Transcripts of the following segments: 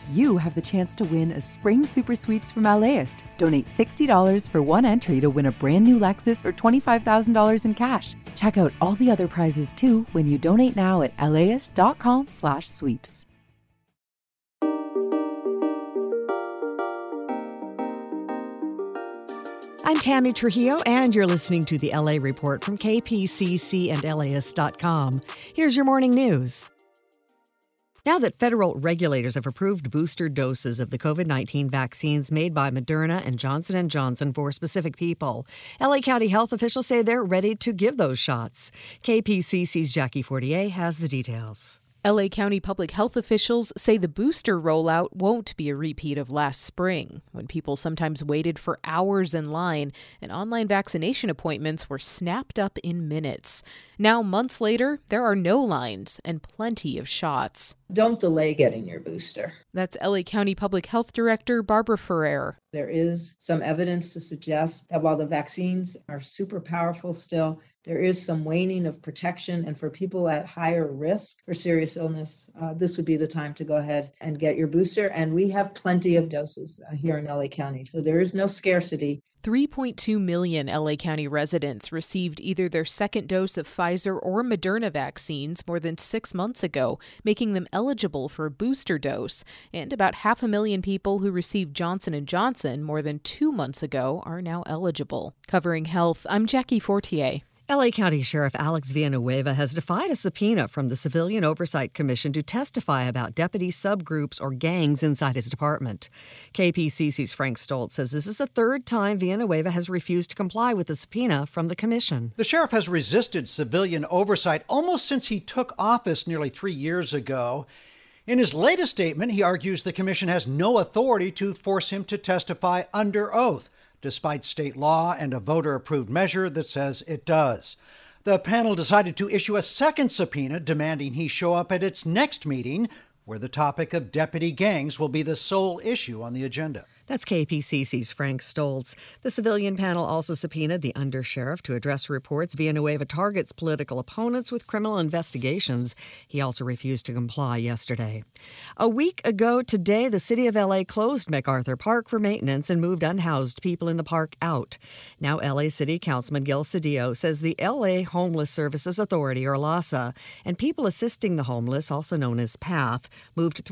you have the chance to win a spring super sweeps from LAist. Donate $60 for one entry to win a brand new Lexus or $25,000 in cash. Check out all the other prizes too when you donate now at laist.com/sweeps. I'm Tammy Trujillo, and you're listening to the LA Report from KPCC and LAist.com. Here's your morning news. Now that federal regulators have approved booster doses of the COVID-19 vaccines made by Moderna and Johnson & Johnson for specific people, LA County health officials say they're ready to give those shots. KPCC's Jackie Fortier has the details. LA County public health officials say the booster rollout won't be a repeat of last spring, when people sometimes waited for hours in line and online vaccination appointments were snapped up in minutes. Now, months later, there are no lines and plenty of shots. Don't delay getting your booster. That's LA County Public Health Director Barbara Ferrer. There is some evidence to suggest that while the vaccines are super powerful still, there is some waning of protection. And for people at higher risk for serious illness, this would be the time to go ahead and get your booster. And we have plenty of doses here in LA County, so there is no scarcity. 3.2 million LA County residents received either their second dose of Pfizer or Moderna vaccines more than 6 months ago, making them eligible for a booster dose. And about 500,000 people who received Johnson & Johnson more than 2 months ago are now eligible. Covering health, I'm Jackie Fortier. LA County Sheriff Alex Villanueva has defied a subpoena from the Civilian Oversight Commission to testify about deputy subgroups or gangs inside his department. KPCC's Frank Stoltz says this is the third time Villanueva has refused to comply with the subpoena from the commission. The sheriff has resisted civilian oversight almost since he took office nearly 3 years ago. In his latest statement, he argues the commission has no authority to force him to testify under oath, despite state law and a voter-approved measure that says it does. The panel decided to issue a second subpoena demanding he show up at its next meeting, where the topic of deputy gangs will be the sole issue on the agenda. That's KPCC's Frank Stoltz. The civilian panel also subpoenaed the undersheriff to address reports Villanueva targets political opponents with criminal investigations. He also refused to comply yesterday. A week ago today, the city of LA closed MacArthur Park for maintenance and moved unhoused people in the park out. Now LA City Councilman Gil Cedillo says the LA Homeless Services Authority, or LAHSA, and People Assisting the Homeless, also known as PATH, moved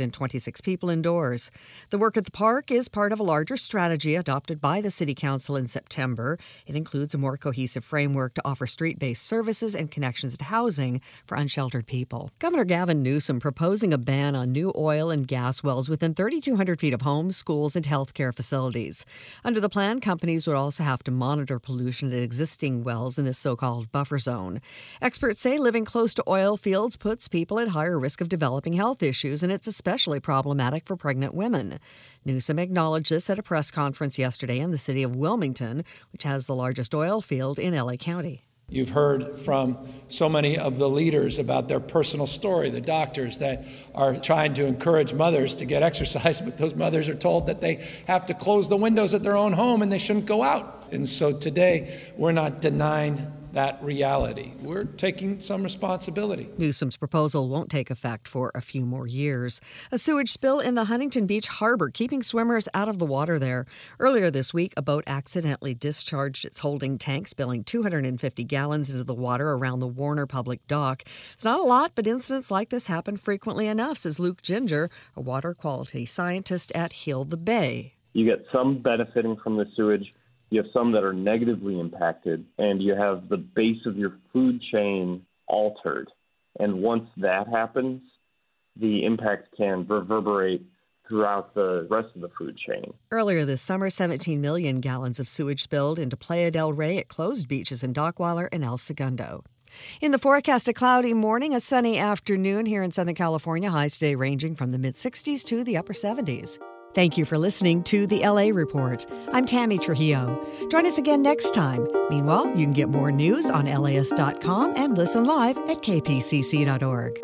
326 people indoors. The work at the park is part of a larger strategy adopted by the City Council in September. It includes a more cohesive framework to offer street-based services and connections to housing for unsheltered people. Governor Gavin Newsom proposing a ban on new oil and gas wells within 3,200 feet of homes, schools, and healthcare facilities. Under the plan, companies would also have to monitor pollution at existing wells in this so-called buffer zone. Experts say living close to oil fields puts people at higher risk of developing health issues, and it's especially problematic for pregnant women. Newsom acknowledged this at a press conference yesterday in the city of Wilmington, which has the largest oil field in LA County. You've heard from so many of the leaders about their personal story, the doctors that are trying to encourage mothers to get exercise, but those mothers are told that they have to close the windows at their own home and they shouldn't go out. And so today, we're not denying that reality. We're taking some responsibility. Newsom's proposal won't take effect for a few more years. A sewage spill in the Huntington Beach harbor, keeping swimmers out of the water there. Earlier this week, a boat accidentally discharged its holding tank, spilling 250 gallons into the water around the Warner Public Dock. It's not a lot, but incidents like this happen frequently enough, says Luke Ginger, a water quality scientist at Heal the Bay. You get some benefiting from the sewage. You have some that are negatively impacted, and you have the base of your food chain altered. And once that happens, the impact can reverberate throughout the rest of the food chain. Earlier this summer, 17 million gallons of sewage spilled into Playa del Rey at closed beaches in Dockweiler and El Segundo. In the forecast, a cloudy morning, a sunny afternoon here in Southern California. Highs today ranging from the mid-60s to the upper 70s. Thank you for listening to the LA Report. I'm Tammy Trujillo. Join us again next time. Meanwhile, you can get more news on LAist.com and listen live at kpcc.org.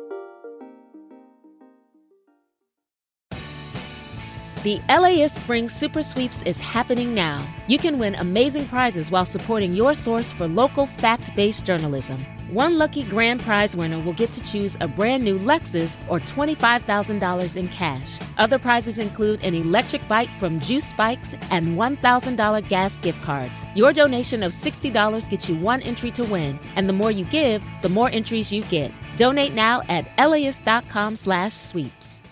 The LAist Spring Super Sweeps is happening now. You can win amazing prizes while supporting your source for local fact-based journalism. One lucky grand prize winner will get to choose a brand new Lexus or $25,000 in cash. Other prizes include an electric bike from Juice Bikes and $1,000 gas gift cards. Your donation of $60 gets you one entry to win, and the more you give, the more entries you get. Donate now at LAist.com/sweeps.